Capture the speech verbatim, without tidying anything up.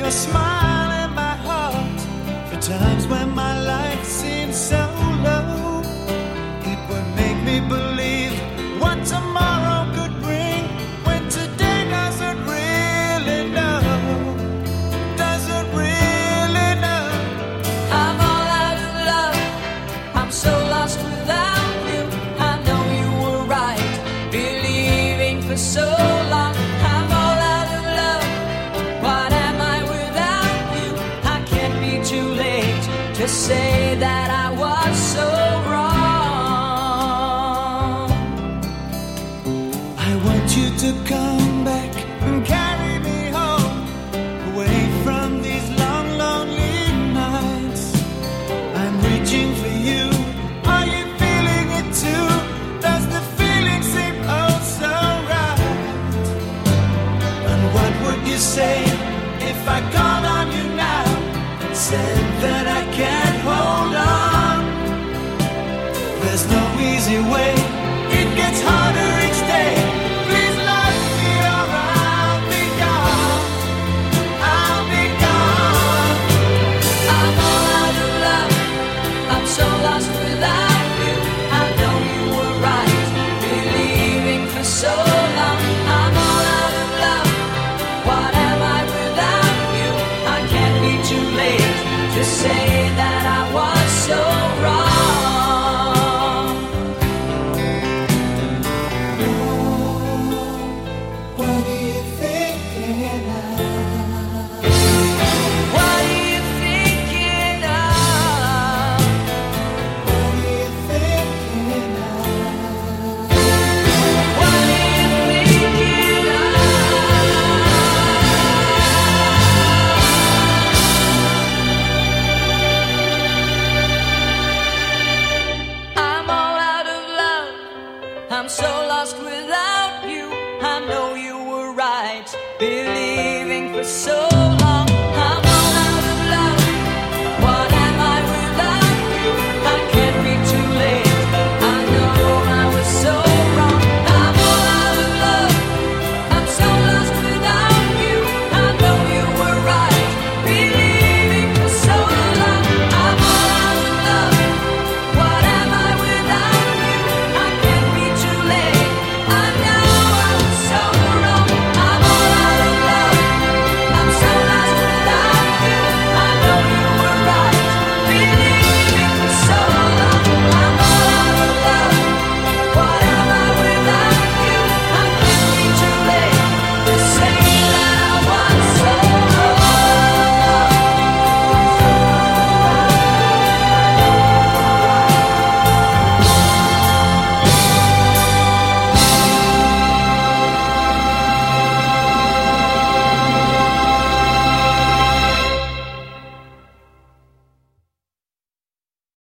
a smile in my heart for times when my life seemed so low. It would make me believe what tomorrow could bring when today doesn't really know. Doesn't really know. I'm all out of love. I'm so lost without you. I know you were right, believing for so long. I'm all out of love. What am I without you? I can't be too late to say that I was so wrong. I want you to come back and carry me home, away from these long, lonely nights. I'm reaching for you. Are you feeling it too? Does the feeling seem oh so right? And what would you say if I called on you now and said that I can't hold on? There's no easy way. It gets harder each day. Please love me or I'll be gone. I'll be gone. I'm all out of love. I'm so lost without you. I know you were right, believing for so long. I'm all out of love. What am I without you? I can't be too late to say